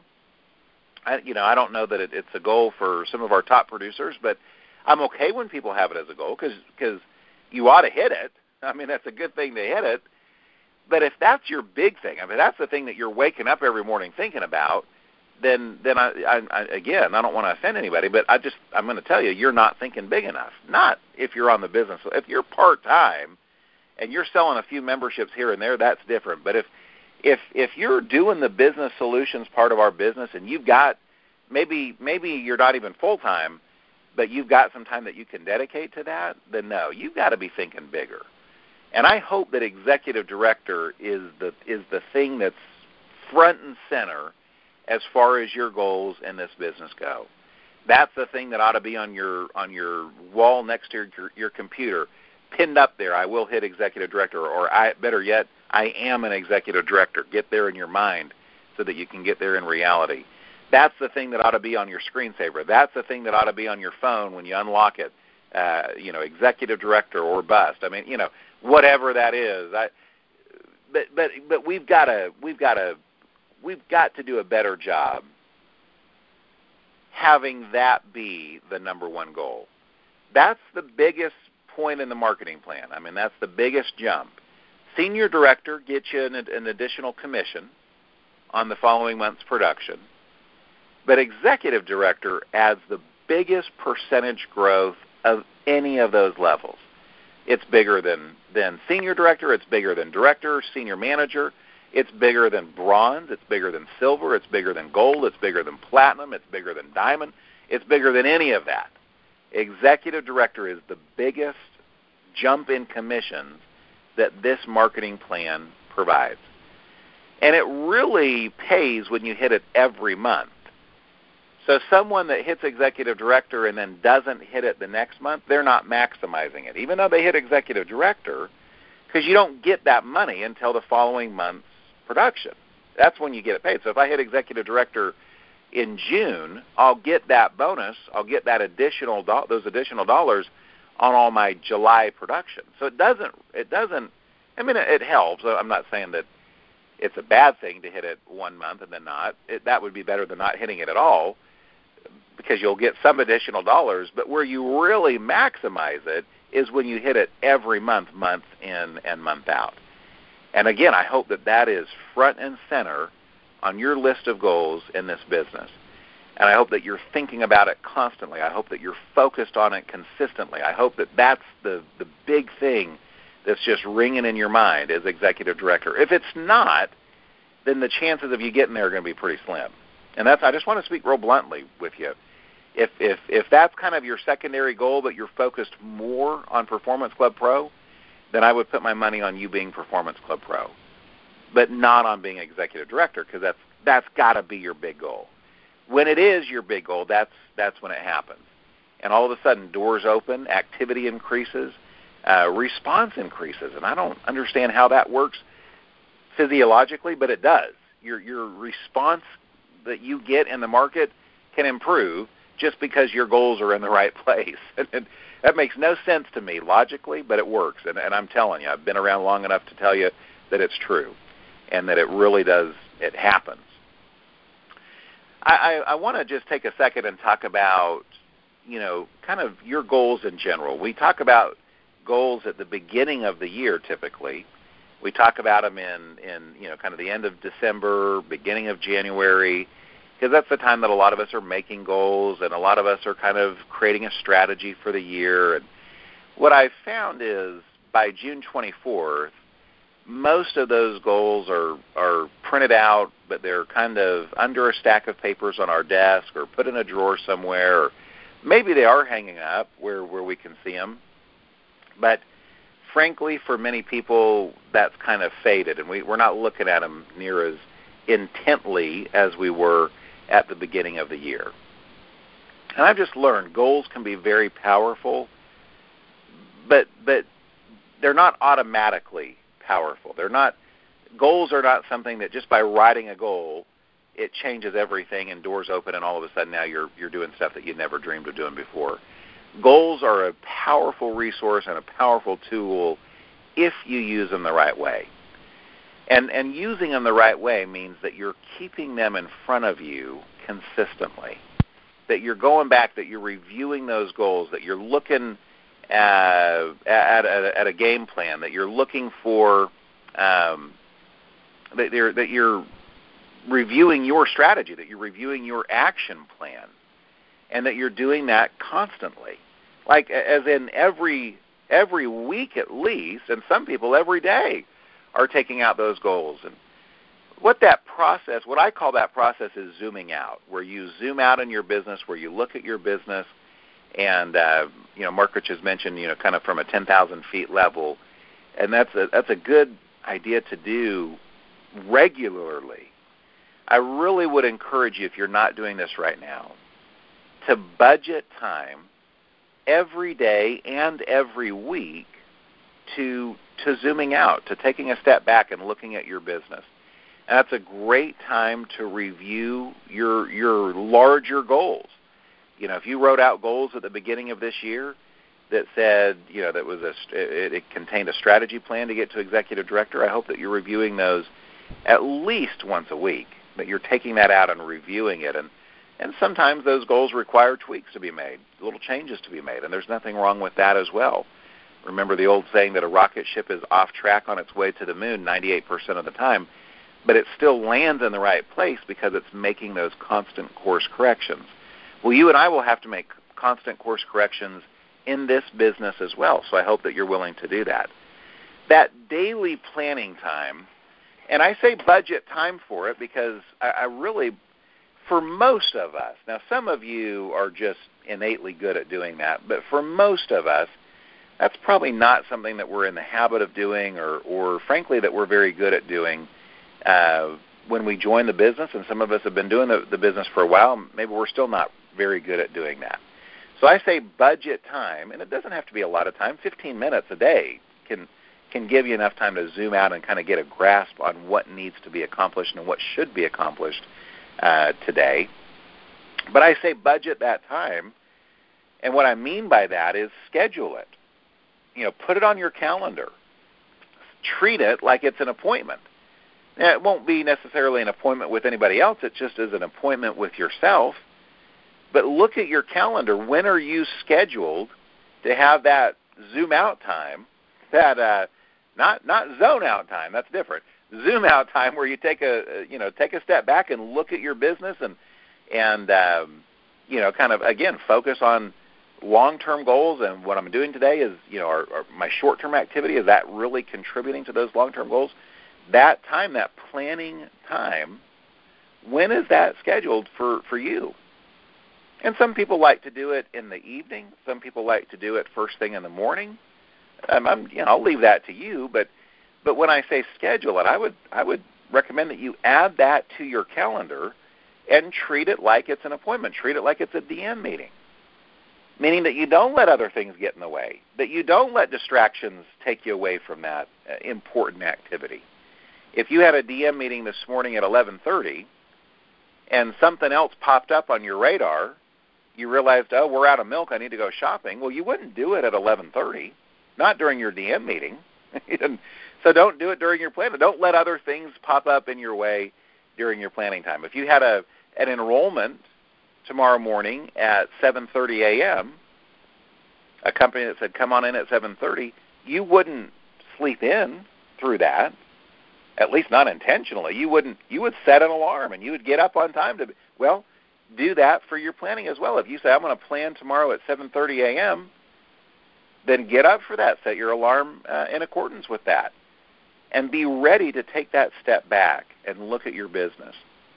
Speaker 1: I, you know, I don't know that it, it's a goal for some of our top producers, but I'm okay when people have it as a goal because because you ought to hit it. I mean, that's a good thing to hit it. But if that's your big thing, I mean, that's the thing that you're waking up every morning thinking about, then then I, I, I again, I don't want to offend anybody, but I just I'm going to tell you, you're not thinking big enough. Not if you're on the business. If you're part time and you're selling a few memberships here and there, that's different. But if if if you're doing the business solutions part of our business and you've got maybe maybe you're not even full time, but you've got some time that you can dedicate to that, then no, you've got to be thinking bigger. And I hope that executive director is the is the thing that's front and center as far as your goals in this business go. That's the thing that ought to be on your on your wall next to your, your computer, pinned up there. I will hit executive director, or I, better yet, I am an executive director. Get there in your mind so that you can get there in reality. That's the thing that ought to be on your screensaver. That's the thing that ought to be on your phone when you unlock it. Uh, you know, executive director or bust. I mean, you know, whatever that is. I, but but but we've got to we've got to we've got to do a better job having that be the number one goal. That's the biggest point in the marketing plan. I mean, that's the biggest jump. Senior director gets you an, an additional commission on the following month's production, but executive director adds the biggest percentage growth of any of those levels. It's bigger than, than senior director, it's bigger than director, senior manager, it's bigger than bronze, it's bigger than silver, it's bigger than gold, it's bigger than platinum, it's bigger than diamond, it's bigger than any of that. Executive director is the biggest jump in commissions that this marketing plan provides. And it really pays when you hit it every month. So someone that hits executive director and then doesn't hit it the next month, they're not maximizing it, even though they hit executive director, because you don't get that money until the following month's production. That's when you get it paid. So if I hit executive director in June, I'll get that bonus, I'll get that additional do- those additional dollars on all my July production. So it doesn't, it doesn't, I mean, it, it helps. I'm not saying that it's a bad thing to hit it one month and then not. It, that would be better than not hitting it at all, because you'll get some additional dollars, but where you really maximize it is when you hit it every month, month in and month out. And again, I hope that that is front and center on your list of goals in this business. And I hope that you're thinking about it constantly. I hope that you're focused on it consistently. I hope that that's the, the big thing that's just ringing in your mind as executive director. If it's not, then the chances of you getting there are going to be pretty slim. And that's, I just want to speak real bluntly with you. if if if that's kind of your secondary goal, but you're focused more on Performance Club Pro, then I would put my money on you being Performance Club Pro, but not on being executive director, because that's that's got to be your big goal. When it is your big goal, that's that's when it happens, and all of a sudden doors open, activity increases, uh, response increases, and I don't understand how that works physiologically, but it does. Your your response that you get in the market can improve just because your goals are in the right place. And that makes no sense to me logically, but it works. And, and I'm telling you, I've been around long enough to tell you that it's true and that it really does, it happens. I, I, I want to just take a second and talk about, you know, kind of your goals in general. We talk about goals at the beginning of the year typically. We talk about them in, in, you know, kind of the end of December, beginning of January, because that's the time that a lot of us are making goals and a lot of us are kind of creating a strategy for the year. And what I've found is by June twenty-fourth, most of those goals are, are printed out, but they're kind of under a stack of papers on our desk or put in a drawer somewhere. Or maybe they are hanging up where, where we can see them. But frankly, for many people, that's kind of faded, and we, we're not looking at them near as intently as we were at the beginning of the year. And I've just learned goals can be very powerful, but but they're not automatically powerful. They're not goals are not something that just by writing a goal, it changes everything and doors open and all of a sudden now you're you're doing stuff that you never dreamed of doing before. Goals are a powerful resource and a powerful tool if you use them the right way. And and using them the right way means that you're keeping them in front of you consistently, that you're going back, that you're reviewing those goals, that you're looking uh, at, at, at a game plan, that you're looking for, um, that, you're, that you're reviewing your strategy, that you're reviewing your action plan, and that you're doing that constantly. Like as in every every week at least, and some people every day, are taking out those goals. And what that process, what I call that process is zooming out, where you zoom out in your business, where you look at your business, and, uh, you know, Mark Rich has mentioned, you know, kind of from a ten thousand feet level, and that's a, that's a good idea to do regularly. I really would encourage you, if you're not doing this right now, to budget time every day and every week to to zooming out, to taking a step back and looking at your business. And that's a great time to review your your larger goals. You know, if you wrote out goals at the beginning of this year that said, you know, that was a it, it contained a strategy plan to get to executive director, I hope that you're reviewing those at least once a week, that you're taking that out and reviewing it. And and sometimes those goals require tweaks to be made, little changes to be made, and there's nothing wrong with that as well. Remember the old saying that a rocket ship is off track on its way to the moon ninety-eight percent of the time, but it still lands in the right place because it's making those constant course corrections. Well, you and I will have to make constant course corrections in this business as well, so I hope that you're willing to do that. That daily planning time, and I say budget time for it because I, I really, for most of us, now some of you are just innately good at doing that, but for most of us, that's probably not something that we're in the habit of doing or, or frankly, that we're very good at doing uh, when we join the business, and some of us have been doing the, the business for a while. Maybe we're still not very good at doing that. So I say budget time, and it doesn't have to be a lot of time. fifteen minutes a day can can give you enough time to zoom out and kind of get a grasp on what needs to be accomplished and what should be accomplished uh, today. But I say budget that time, and what I mean by that is schedule it. You know, put it on your calendar. Treat it like it's an appointment. Now, it won't be necessarily an appointment with anybody else. It just is an appointment with yourself. But look at your calendar. When are you scheduled to have that zoom out time, that uh, not not zone out time? That's different. Zoom out time, where you take a you know take a step back and look at your business and and um, you know kind of again focus on long-term goals, and what I'm doing today is, you know, are, are my short-term activity, is that really contributing to those long-term goals? That time, that planning time, when is that scheduled for, for you? And some people like to do it in the evening. Some people like to do it first thing in the morning. Um, I'm, you know, I'll leave that to you. But, but when I say schedule it, I would, I would recommend that you add that to your calendar and treat it like it's an appointment. Treat it like it's a D M meeting, meaning that you don't let other things get in the way, that you don't let distractions take you away from that uh, important activity. If you had a D M meeting this morning at eleven thirty and something else popped up on your radar, you realized, oh, we're out of milk, I need to go shopping. Well, you wouldn't do it at eleven thirty, not during your D M meeting. So don't do it during your planning. Don't let other things pop up in your way during your planning time. If you had a an enrollment tomorrow morning at seven thirty a.m., a company that said come on in at seven thirty, you wouldn't sleep in through that, at least not intentionally. You wouldn't. You would set an alarm, and you would get up on time to, well, do that for your planning as well. If you say, I'm going to plan tomorrow at seven thirty a.m., then get up for that. Set your alarm uh, in accordance with that. And be ready to take that step back and look at your business.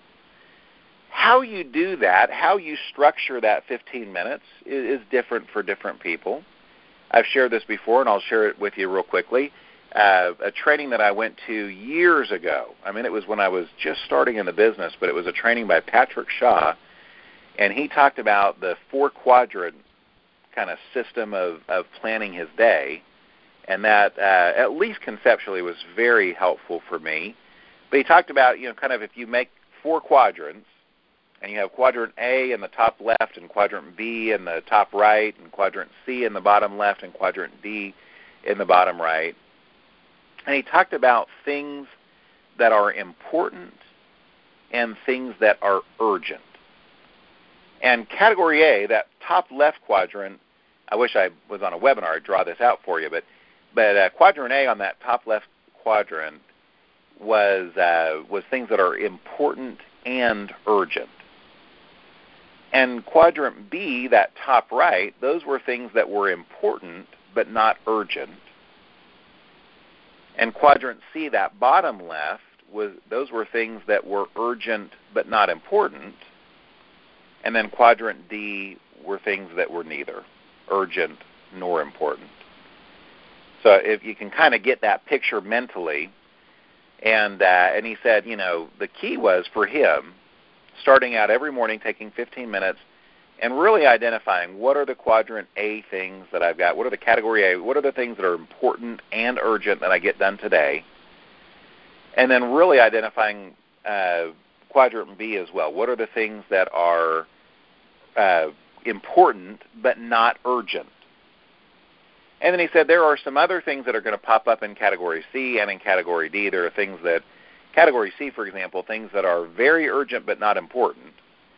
Speaker 1: How you do that, how you structure that fifteen minutes is, is different for different people. I've shared this before, and I'll share it with you real quickly. Uh, a training that I went to years ago. I mean, it was when I was just starting in the business, but it was a training by Patrick Shaw, and he talked about the four-quadrant kind of system of, of planning his day, and that uh, at least conceptually was very helpful for me. But he talked about, you know, kind of if you make four quadrants, and you have quadrant A in the top left, and quadrant B in the top right, and quadrant C in the bottom left, and quadrant D in the bottom right. And he talked about things that are important and things that are urgent. And category A, that top left quadrant, I wish I was on a webinar, I'd draw this out for you, but but uh, quadrant A on that top left quadrant was uh, was things that are important and urgent. And quadrant B, that top right, those were things that were important but not urgent. And quadrant C, that bottom left, was those were things that were urgent but not important. And then quadrant D were things that were neither urgent nor important. So if you can kind of get that picture mentally, and uh, and he said, you know, the key was for him starting out every morning, taking fifteen minutes, and really identifying what are the quadrant A things that I've got, what are the category A, what are the things that are important and urgent that I get done today, and then really identifying uh, quadrant B as well. What are the things that are uh, important but not urgent? And then he said there are some other things that are going to pop up in Category C and in Category D. There are things that, Category C, for example, things that are very urgent but not important.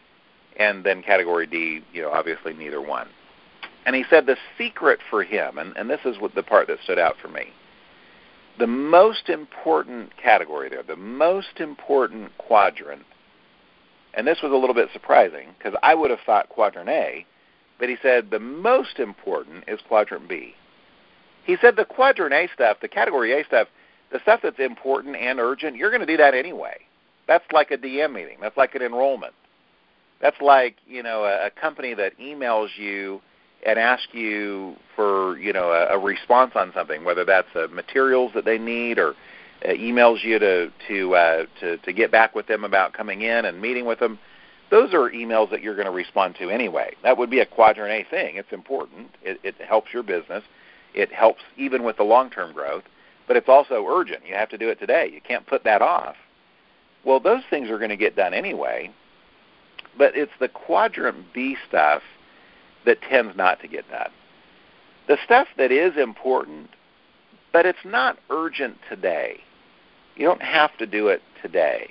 Speaker 1: And then Category D, you know, obviously neither one. And he said the secret for him, and, and this is what the part that stood out for me, the most important category there, the most important quadrant, and this was a little bit surprising because I would have thought quadrant A, but he said the most important is quadrant B. He said the quadrant A stuff, the category A stuff, the stuff that's important and urgent, you're going to do that anyway. That's like a D M meeting. That's like an enrollment. That's like, you know, a, a company that emails you and asks you for, you know, a, a response on something, whether that's uh, materials that they need or uh, emails you to to, uh, to to get back with them about coming in and meeting with them. Those are emails that you're going to respond to anyway. That would be a quadrant A thing. It's important. It, it helps your business. It helps even with the long-term growth, but it's also urgent. You have to do it today. You can't put that off. Well, those things are going to get done anyway, but it's the quadrant B stuff that tends not to get done. The stuff that is important, but it's not urgent today. You don't have to do it today.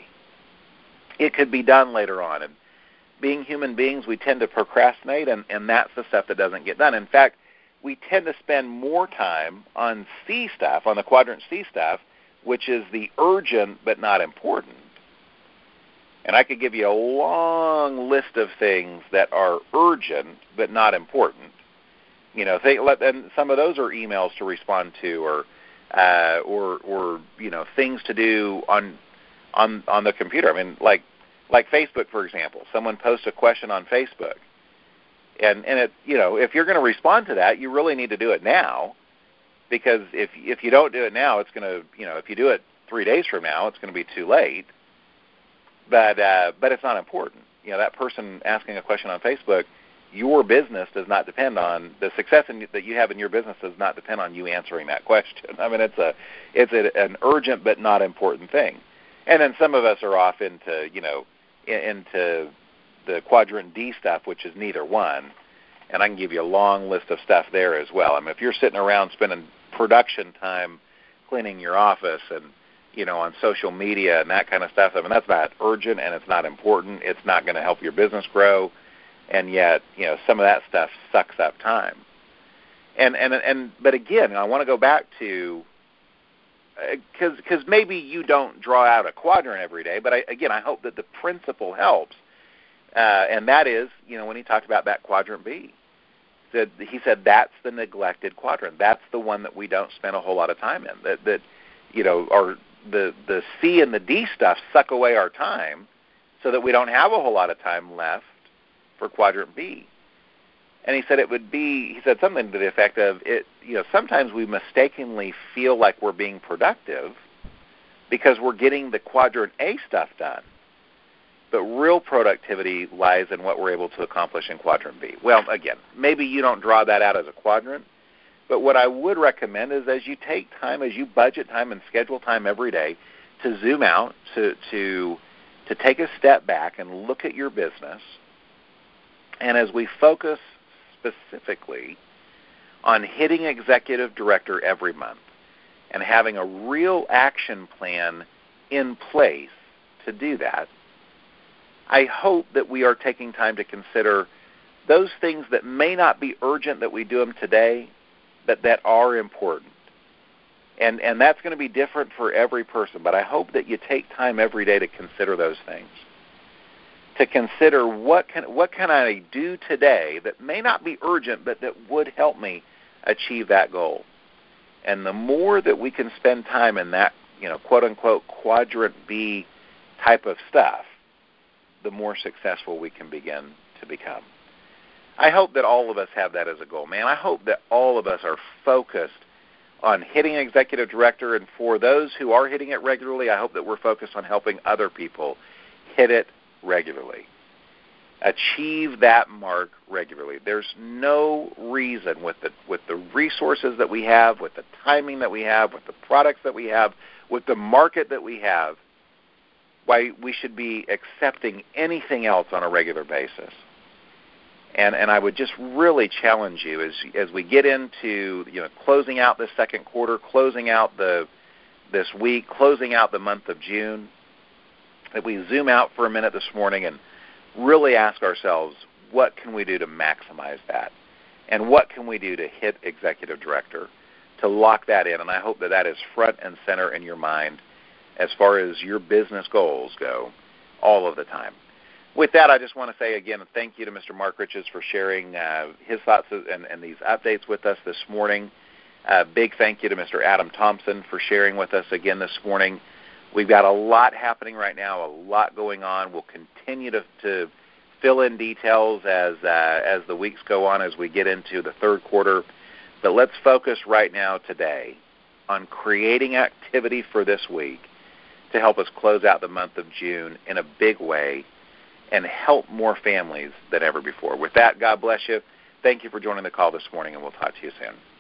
Speaker 1: It could be done later on. And being human beings, we tend to procrastinate, and, and that's the stuff that doesn't get done. In fact, we tend to spend more time on C stuff, on the quadrant C stuff, which is the urgent but not important. And I could give you a long list of things that are urgent but not important. You know, they, and some of those are emails to respond to, or uh, or or you know, things to do on on on the computer. I mean, like like Facebook, for example. Someone posts a question on Facebook. And and it you know if you're going to respond to that, you really need to do it now, because if if you don't do it now, it's going to you know if you do it three days from now, it's going to be too late. But uh, but it's not important. You know, that person asking a question on Facebook, your business does not depend on the success in, that you have in your business does not depend on you answering that question. I mean, it's a it's a, an urgent but not important thing. And then some of us are off into you know into the quadrant D stuff, which is neither one. And I can give you a long list of stuff there as well. I mean, if you're sitting around spending production time cleaning your office and, you know, on social media and that kind of stuff, I mean, that's not urgent and it's not important. It's not going to help your business grow. And yet, you know, some of that stuff sucks up time. And, and, and but again, I want to go back to, because uh, because maybe you don't draw out a quadrant every day, but I, again, I hope that the principle helps. Uh, and that is, you know, when he talked about that quadrant B, that he said that's the neglected quadrant. That's the one that we don't spend a whole lot of time in. That, that you know, our the the C and the D stuff suck away our time, so that we don't have a whole lot of time left for quadrant B. And he said it would be. He said something to the effect of it. You know, sometimes we mistakenly feel like we're being productive because we're getting the quadrant A stuff done. But real productivity lies in what we're able to accomplish in quadrant B. Well, again, maybe you don't draw that out as a quadrant, but what I would recommend is as you take time, as you budget time and schedule time every day to zoom out, to to to take a step back and look at your business, and as we focus specifically on hitting executive director every month and having a real action plan in place to do that, I hope that we are taking time to consider those things that may not be urgent that we do them today, but that are important. And and that's going to be different for every person, but I hope that you take time every day to consider those things. To consider what can what can I do today that may not be urgent, but that would help me achieve that goal. And the more that we can spend time in that, you know, quote unquote quadrant B type of stuff, the more successful we can begin to become. I hope that all of us have that as a goal, man. I hope that all of us are focused on hitting executive director, and for those who are hitting it regularly, I hope that we're focused on helping other people hit it regularly. Achieve that mark regularly. There's no reason with the with the resources that we have, with the timing that we have, with the products that we have, with the market that we have, why we should be accepting anything else on a regular basis. And and I would just really challenge you as as we get into, you know, closing out this second quarter, closing out the this week, closing out the month of June, that we zoom out for a minute this morning and really ask ourselves, what can we do to maximize that? And what can we do to hit executive director, to lock that in? And I hope that that is front and center in your mind as far as your business goals go, all of the time. With that, I just want to say again, thank you to Mister Mark Riches for sharing uh, his thoughts and, and these updates with us this morning. Uh, big thank you to Mister Adam Thompson for sharing with us again this morning. We've got a lot happening right now, a lot going on. We'll continue to, to fill in details as uh, as the weeks go on, as we get into the third quarter. But let's focus right now today on creating activity for this week to help us close out the month of June in a big way and help more families than ever before. With that, God bless you. Thank you for joining the call this morning, and we'll talk to you soon.